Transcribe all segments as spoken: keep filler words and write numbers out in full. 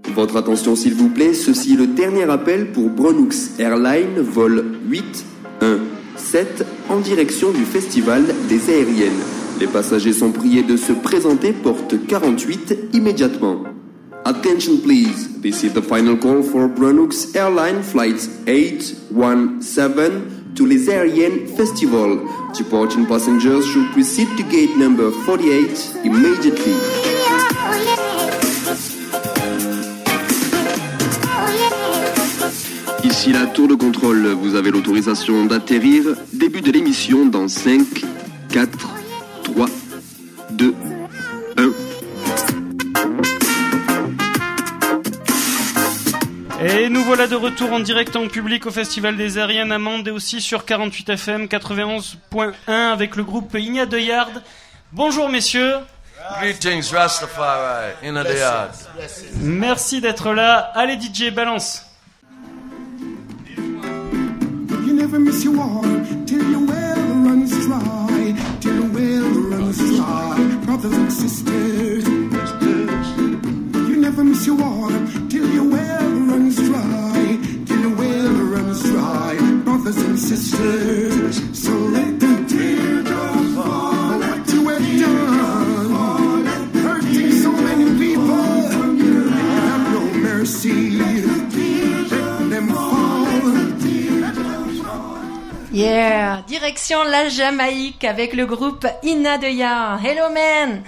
Votre attention s'il vous plaît, ceci est le dernier appel pour Brunux Airlines, vol huit un sept en direction du Festival des Aériennes. Les passagers sont priés de se présenter porte quarante-huit immédiatement. Attention please, this is the final call for Brunux Airlines Flight eight one seven to Les Aériennes Festival. Departing passengers should proceed to gate number forty-eight immediately. Ici la tour de contrôle, vous avez l'autorisation d'atterrir. Début de l'émission dans cinq, quatre, trois, deux, un. Et nous voilà de retour en direct en public au Festival des Aériennes à Mende et aussi sur quarante-huit F M quatre-vingt-onze point un avec le groupe Inna de Yard. Bonjour messieurs. Greetings Rastafari, Inna de Yard. Merci d'être là. Allez D J, balance. You never miss your water till your well runs dry, till your well runs dry, brothers and sisters. You never miss your water till your well runs dry, till your well runs dry, brothers and sisters. So let the teardrops fall, what you have done, hurting so many people, have no mercy, let them fall. Yeah, direction la Jamaïque avec le groupe Inna de Yard. Hello man.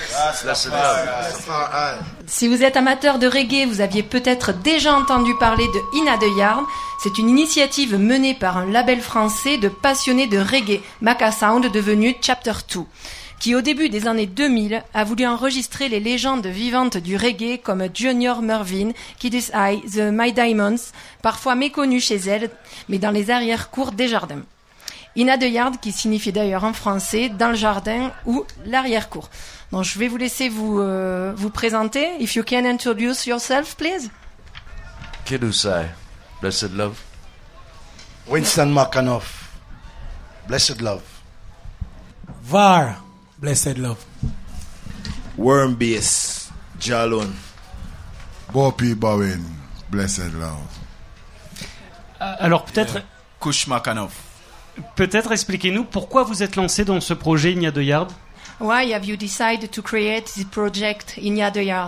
Si vous êtes amateur de reggae, vous aviez peut-être déjà entendu parler de Inna de Yard. C'est une initiative menée par un label français de passionnés de reggae, Maka Sound, devenu Chapter deux, qui au début des années deux mille a voulu enregistrer les légendes vivantes du reggae comme Junior Murvin, Kid's Eye, The My Diamonds, parfois méconnus chez elle, mais dans les arrière-cours des jardins. Inna de Yard, qui signifie d'ailleurs en français dans le jardin ou l'arrière-cour. Donc je vais vous laisser vous, euh, vous présenter. If you can introduce yourself, please. Kid's Eye, Blessed Love. Winston McAnuff, Blessed Love. Var, Blessed Love. Wormbase, Jalon. Boppy Bowen, Blessed Love. Alors peut-être, Kush McAnuff. peut-être expliquez-nous pourquoi vous êtes lancé dans ce projet Inna de Yard. Why have you decided to create this project Inna de Yard?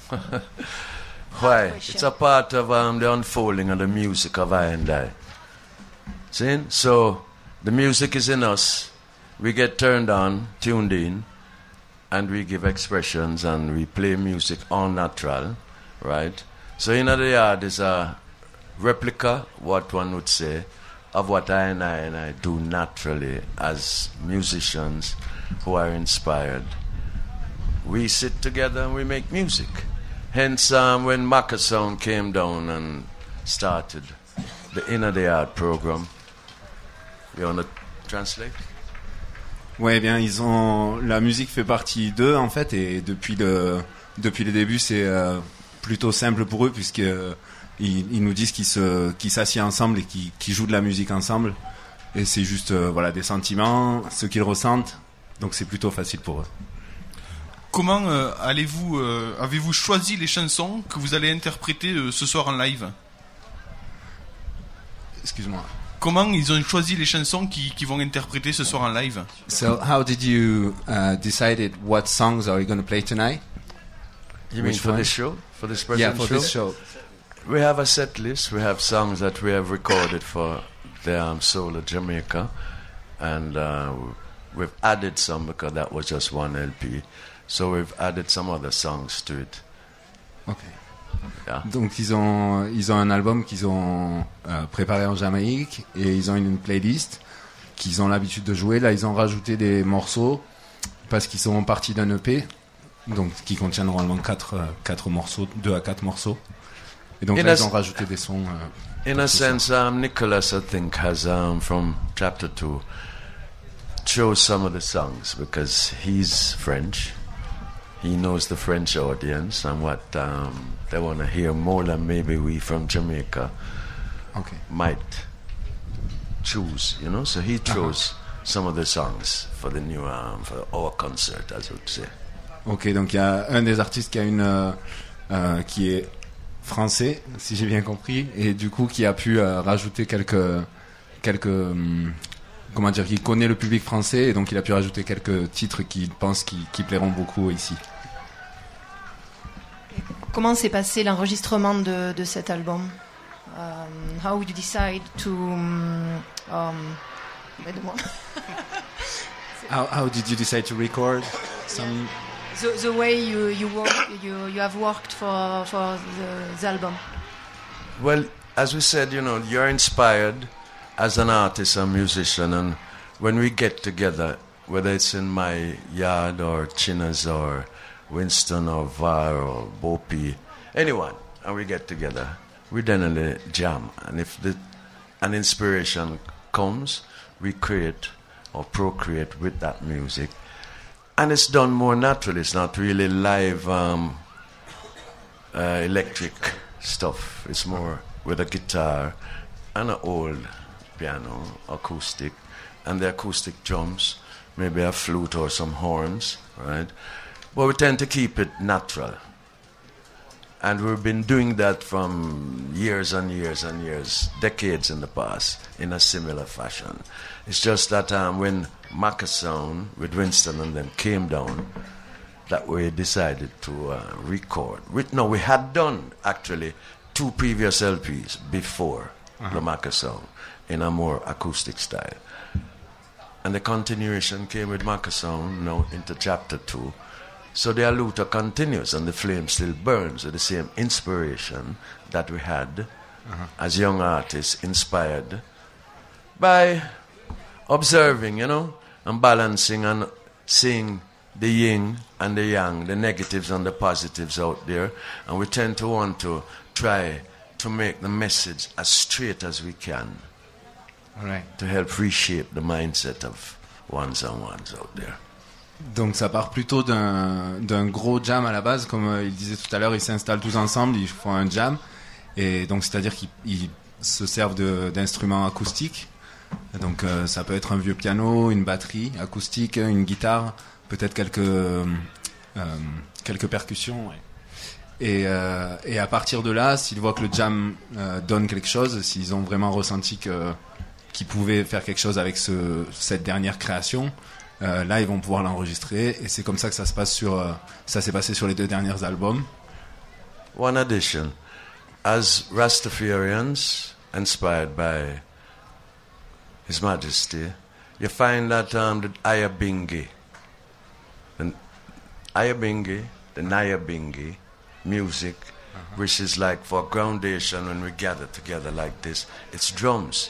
Why? It's a part of um, the unfolding of the music of I and I. See? So the music is in us. We get turned on, tuned in, and we give expressions and we play music all natural, right? So Inna de Yard is a replica, what one would say, of what I and I and I do naturally as musicians who are inspired. We sit together and we make music. Hence, um, when Maka Sound came down and started the Inna de Yard program, you want to translate? Ouais, bien, ils ont la musique fait partie d'eux en fait, et depuis le depuis le début, c'est euh, plutôt simple pour eux puisque euh, ils, ils nous disent qu'ils se qu'ils s'assiedent ensemble et qu'ils, qu'ils jouent de la musique ensemble, et c'est juste euh, voilà des sentiments, ce qu'ils ressentent, donc c'est plutôt facile pour eux. Comment euh, allez-vous euh, avez-vous choisi les chansons que vous allez interpréter euh, ce soir en live? Excuse-moi. Comment ils ont choisi les chansons qui, qui vont interpréter ce soir en live? So how did you uh, decided what songs are you going to play tonight? You mean Which for one? this show? For this present Yeah, for show? this show. We have a set list. We have songs that we have recorded for the um, Soul of Jamaica, and uh, we've added some because that was just one L P. So we've added some other songs to it. Okay. Yeah. Donc ils ont ils ont un album qu'ils ont euh, préparé en Jamaïque, et ils ont une playlist qu'ils ont l'habitude de jouer. Là, ils ont rajouté des morceaux parce qu'ils sont partis d'un E P, donc qui contient normalement quatre euh, quatre morceaux, deux à quatre morceaux. Et donc in là, a, ils ont rajouté des sons. Euh, in a sense, um, Nicholas, I think, has um, from chapter two chose some of the songs because he's French. He knows the French audience and what um, they want to hear more than maybe we from Jamaica okay. might choose, you know. So he chose uh-huh. some of the songs for the new um, for our concert, as I would say. Ok, donc il y a un des artistes qui a une euh, euh, qui est français, si j'ai bien compris, et du coup qui a pu euh, rajouter quelques quelques hum, comment dire, qui connaît le public français, et donc il a pu rajouter quelques titres qu'il pense qui, qui plairont beaucoup ici. Comment s'est passé l'enregistrement de, de cet album? Um, how you decide to um, um, aide-moi. How, how did you decide to record some? The, the way you you work, you you have worked for for the, the album. Well, as we said, you know, you're inspired as an artist and musician, and when we get together, whether it's in my yard or China's or Winston or Var or Bopi, anyone, and we get together, we generally jam. And if the, an inspiration comes, we create or procreate with that music. And it's done more naturally. It's not really live um, uh, electric stuff. It's more with a guitar and an old piano, acoustic, and the acoustic drums, maybe a flute or some horns, right? But we tend to keep it natural. And we've been doing that from years and years and years, decades in the past, in a similar fashion. It's just that um, when Maccasound with Winston and them came down, that we decided to uh, record. We, no, we had done actually two previous L Ps before uh-huh. the Maccasound in a more acoustic style. And the continuation came with Maccasound now into chapter two. So the Aluta continues and the flame still burns with the same inspiration that we had uh-huh. as young artists, inspired by observing, you know, and balancing and seeing the yin and the yang, the negatives and the positives out there. And we tend to want to try to make the message as straight as we can. All right. To help reshape the mindset of ones and ones out there. Donc ça part plutôt d'un, d'un gros jam à la base, comme euh, il disait tout à l'heure, ils s'installent tous ensemble, ils font un jam, et donc c'est-à-dire qu'ils ils se servent de, d'instruments acoustiques. Donc euh, ça peut être un vieux piano, une batterie acoustique, une guitare, peut-être quelques euh, quelques percussions. Ouais. Et, euh, et à partir de là, s'ils voient que le jam euh, donne quelque chose, s'ils ont vraiment ressenti que qu'ils pouvaient faire quelque chose avec ce, cette dernière création. Euh, là, ils vont pouvoir l'enregistrer, et c'est comme ça que ça se passe sur. Euh, ça s'est passé sur les deux derniers albums. One addition, as Rastafarians, inspired by His Majesty, you find that um, the Ayabingi, the Ayabingi, the Nyabingi music, uh-huh. which is like for groundation when we gather together like this, it's drums.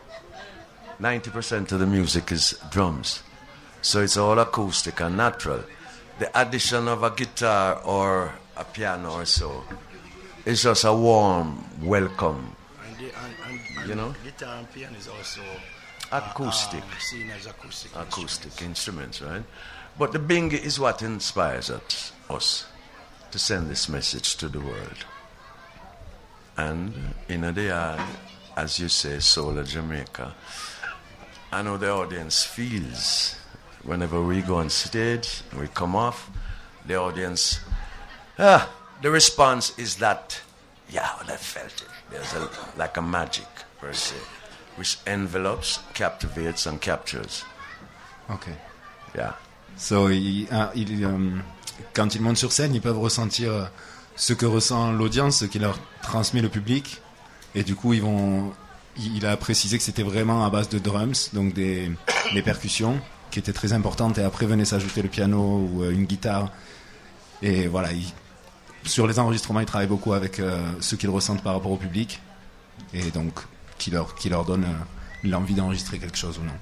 ninety percent of the music is drums. So it's all acoustic and natural. The addition of a guitar or a piano or so is just a warm welcome. And the, and, and you know? Guitar and piano is also acoustic. Uh, um, seen as acoustic. Acoustic instruments. instruments, right? But the bingi is what inspires us, us to send this message to the world. And in the yard, as you say, Soul of Jamaica, I know the audience feels. Whenever we go on stage, we come off, the audience, ah, the response is that, yeah, well, I felt it. There's a, like a magic, per se, which envelops, captivates, and captures. Okay. Yeah. So, il, uh, il, um, quand ils montent sur scène, ils peuvent ressentir ce que ressent l'audience, ce qui leur transmet le public, et du coup, ils vont. Il a précisé que c'était vraiment à base de drums, donc des, des percussions, qui étaient très importantes, et après venait s'ajouter le piano ou euh, une guitare. Et voilà, il, sur les enregistrements, il travaille beaucoup avec euh, ce qu'ils ressentent par rapport au public, et donc qui leur, qui leur donne euh, l'envie d'enregistrer quelque chose ou non.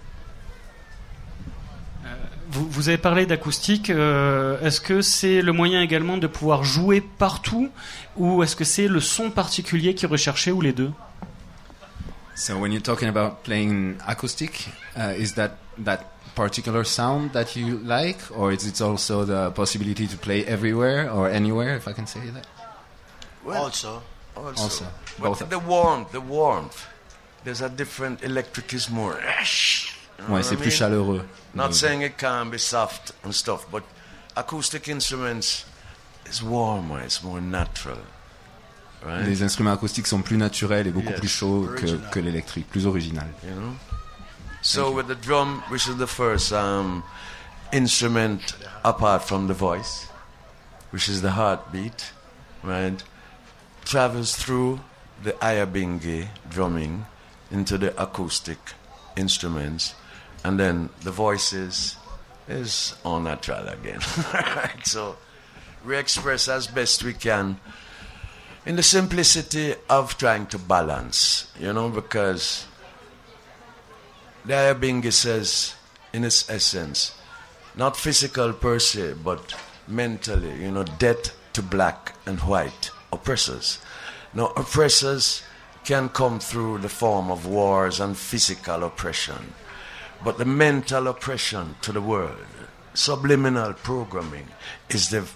Vous, vous avez parlé d'acoustique, euh, est-ce que c'est le moyen également de pouvoir jouer partout, ou est-ce que c'est le son particulier qui est recherché, ou les deux? So when you're talking about playing acoustic, uh, is that that particular sound that you like, or is it also the possibility to play everywhere or anywhere, if I can say that? Well, also, also, also both. The warmth, the warmth. There's a different. Electric is more. You know ouais, c'est plus mean? chaleureux. Not saying it can't be soft and stuff, but acoustic instruments is warmer. It's more natural. right? Les instruments acoustiques sont plus naturels et beaucoup Yes. plus chauds que, Original. que l'électrique, plus original. You know. So with the drum, which is the first um, instrument apart from the voice, which is the heartbeat, right, travels through the ayabinge drumming into the acoustic instruments, and then the voices is all natural again. Right? So we express as best we can in the simplicity of trying to balance, you know, because the ayabinge says, in its essence, not physical per se, but mentally, you know, death to black and white oppressors. Now, oppressors can come through the form of wars and physical oppression, but the mental oppression to the world, subliminal programming, is the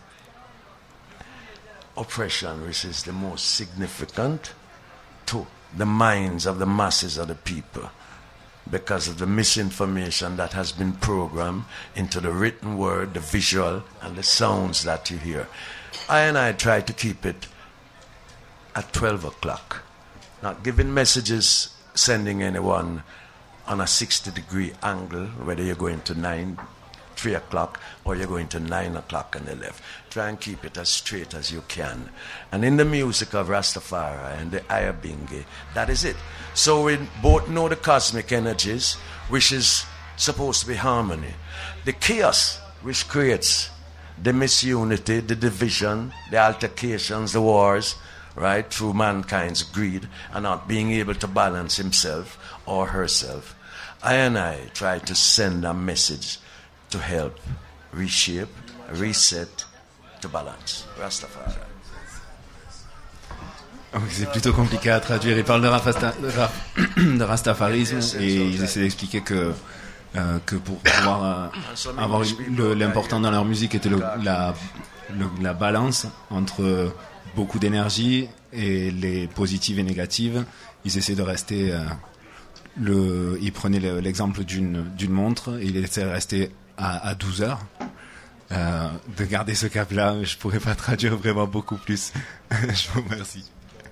oppression which is the most significant to the minds of the masses of the people, because of the misinformation that has been programmed into the written word, the visual, and the sounds that you hear. I and I try to keep it at twelve o'clock, not giving messages, sending anyone on a sixty degree angle, whether you're going to nine, three o'clock, or you're going to nine o'clock on the left. Try and keep it as straight as you can. And in the music of Rastafari and the ayabinge, that is it. So we both know the cosmic energies, which is supposed to be harmony. The chaos, which creates the misunity, the division, the altercations, the wars, right, through mankind's greed and not being able to balance himself or herself. I and I try to send a message to help reshape, reset, to balance. Rastafari. Donc c'est plutôt compliqué à traduire. Ils parlent de, rafasta, de, ra, de rastafarisme et ils essaient d'expliquer que, euh, que pour pouvoir euh, avoir le, l'important dans leur musique était le, la, le, la balance entre beaucoup d'énergie et les positives et négatives. Ils essaient de rester... Euh, le, ils prenaient le, l'exemple d'une, d'une montre et ils essaient de rester à, à douze heures. Euh, de garder ce cap-là, mais je pourrais pas traduire vraiment beaucoup plus. Je vous remercie.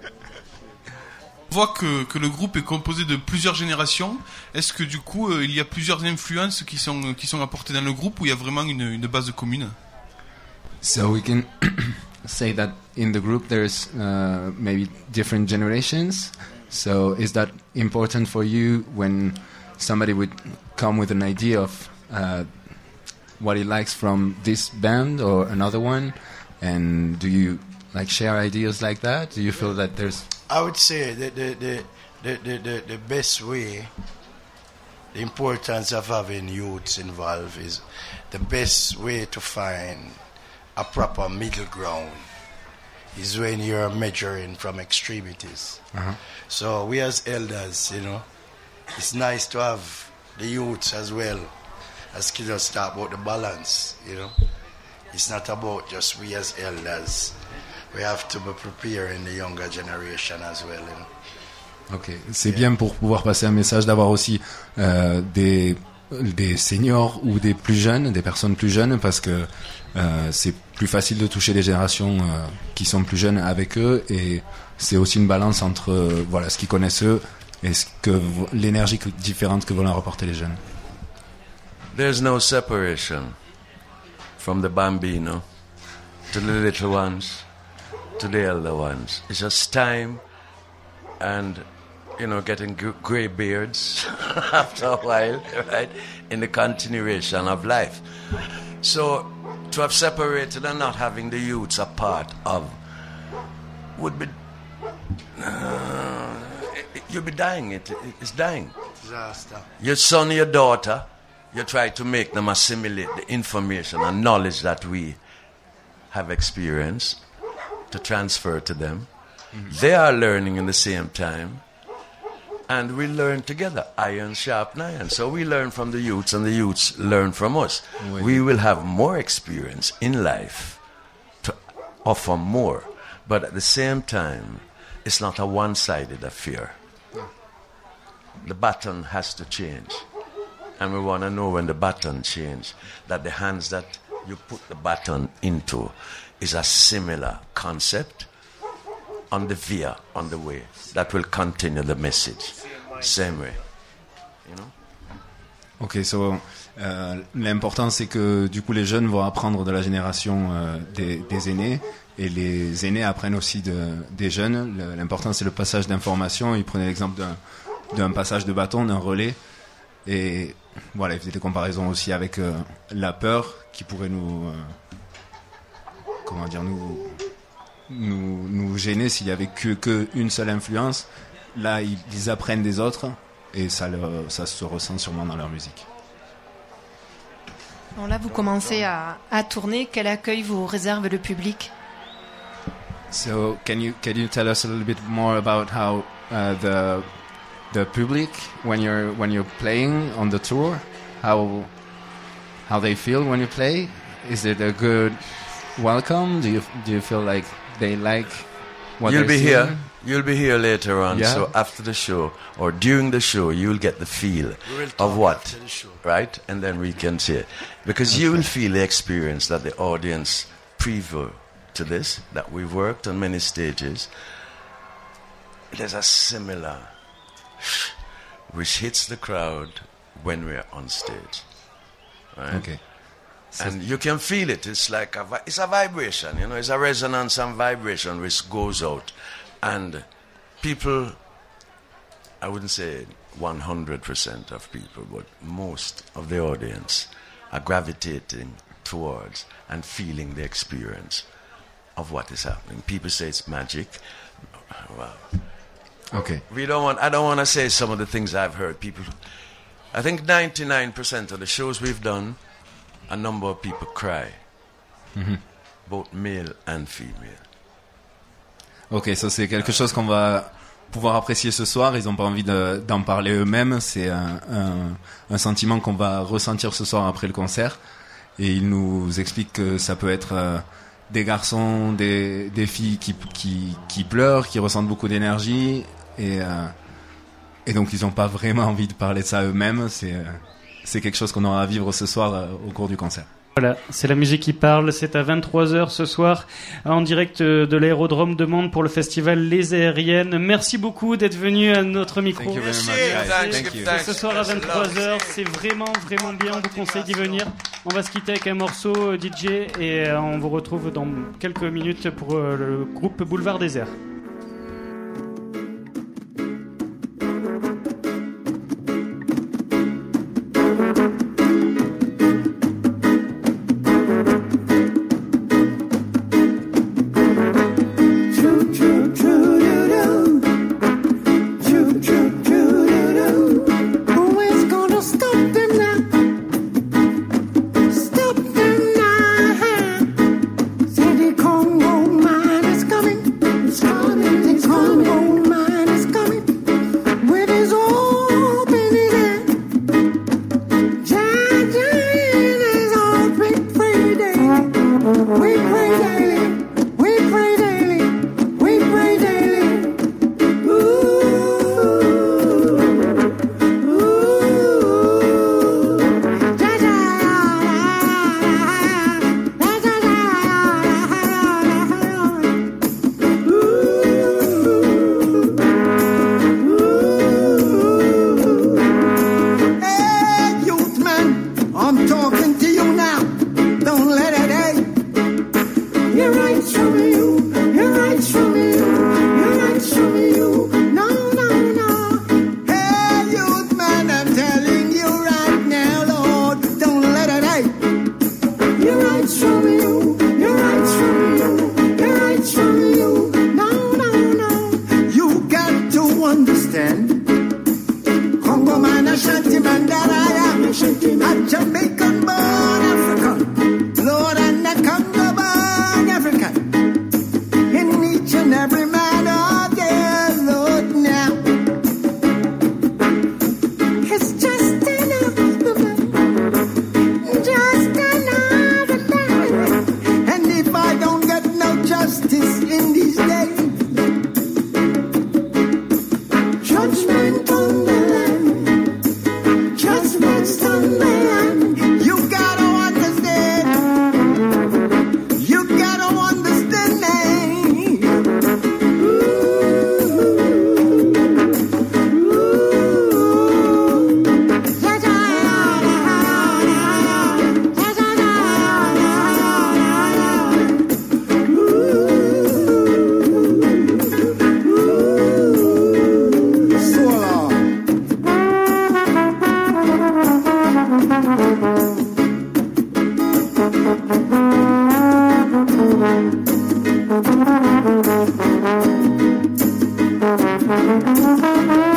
On voit que, que le groupe est composé de plusieurs générations. Est-ce que du coup, euh, il y a plusieurs influences qui sont, qui sont apportées dans le groupe ou il y a vraiment une, une base commune? So we can say that in the group there's uh, maybe different generations. So is that important for you when somebody would come with an idea of uh, what he likes from this band or another one? And do you like share ideas like that? Do you feel that there's... I would say that the, the, the, the, the, the best way, the importance of having youths involved is the best way to find a proper middle ground is when you're measuring from extremities. Uh-huh. So we as elders, you know, it's nice to have the youths as well as kids talk about the balance, you know. It's not about just we as elders. We have to be preparing the younger generation as well, you know. Ok, c'est bien pour pouvoir passer un message d'avoir aussi euh, des, des seniors ou des plus jeunes, des personnes plus jeunes, parce que euh, c'est plus facile de toucher les générations euh, qui sont plus jeunes avec eux, et c'est aussi une balance entre euh, voilà, ce qu'ils connaissent eux et ce que, l'énergie différente que vont leur apporter les jeunes. There's no separation from the bambino to the little ones to the elder ones. It's just time and, you know, getting g- grey beards after a while, right, in the continuation of life. So to have separated and not having the youths a part of would be, uh, it, you'll be dying, it, it's dying. Disaster. Your son, your daughter, you try to make them assimilate the information and knowledge that we have experienced to transfer to them. Mm-hmm. They are learning in the same time, and we learn together. Iron sharpen iron. So we learn from the youths, and the youths learn from us. Oui. We will have more experience in life to offer more, but at the same time, it's not a one-sided affair. The baton has to change, and we want to know when the baton changes, that the hands that you put the baton into is a similar concept on the via, on the way, that will continue the message. Same way. You know? Ok, so, euh, l'important c'est que du coup les jeunes vont apprendre de la génération euh, des, des aînés et les aînés apprennent aussi de, des jeunes. Le, l'important c'est le passage d'informations. Ils prenaient l'exemple d'un, d'un passage de bâton, d'un relais. Et voilà, ils faisaient des comparaisons aussi avec euh, la peur qui pourrait nous, euh, comment dire, nous, nous, nous gêner s'il y avait que, que une seule influence. Là, ils, ils apprennent des autres et ça, le, ça se ressent sûrement dans leur musique. Bon, là, vous commencez à, à tourner. Quel accueil vous réserve le public? So, can you can you tell us a little bit more about how uh, the the public when you're when you're playing on the tour, how how they feel when you play? Is it a good welcome? Do you do you feel like they like what You'll they're be seeing? here. You'll be here later on. Yeah. So after the show or during the show, you'll get the feel We will talk of what, after the show. right? And then we can see it. Because you will feel the experience that the audience preview to this, that we've worked on many stages. There's a similar which hits the crowd when we're on stage. Right? Okay. And you can feel it. It's like a vi- it's a vibration, you know. It's a resonance and vibration which goes out, and people. I wouldn't say one hundred percent of people, but most of the audience are gravitating towards and feeling the experience of what is happening. People say it's magic. Well, Okay. we don't want. I don't want to say some of the things I've heard. People. I think ninety-nine percent of the shows we've done, a number of people cry, Mhm. both male and female. Ok, ça c'est quelque chose qu'on va pouvoir apprécier ce soir. Ils n'ont pas envie de, d'en parler eux-mêmes. C'est un, un, un sentiment qu'on va ressentir ce soir après le concert. Et ils nous expliquent que ça peut être euh, des garçons, des, des filles qui, qui, qui pleurent, qui ressentent beaucoup d'énergie. Et, euh, et donc ils n'ont pas vraiment envie de parler de ça eux-mêmes. C'est, euh, c'est quelque chose qu'on aura à vivre ce soir euh, au cours du concert. Voilà, c'est la musique qui parle, c'est à vingt-trois heures ce soir, en direct de l'aérodrome de Mende pour le festival Les Aériennes. Merci beaucoup d'être venu à notre micro. Thank you very much, Merci, guys. thank you. Thank you. Ce soir à vingt-trois heures, c'est vraiment, vraiment bien, on vous conseille d'y venir. On va se quitter avec un morceau euh, D J et euh, on vous retrouve dans quelques minutes pour euh, le groupe Boulevard Désert. Choo choo choo doo doo. Choo choo choo doo doo. Who is gonna stop them now? Stop them now. Say the Congo man is coming. It's coming. Thank you.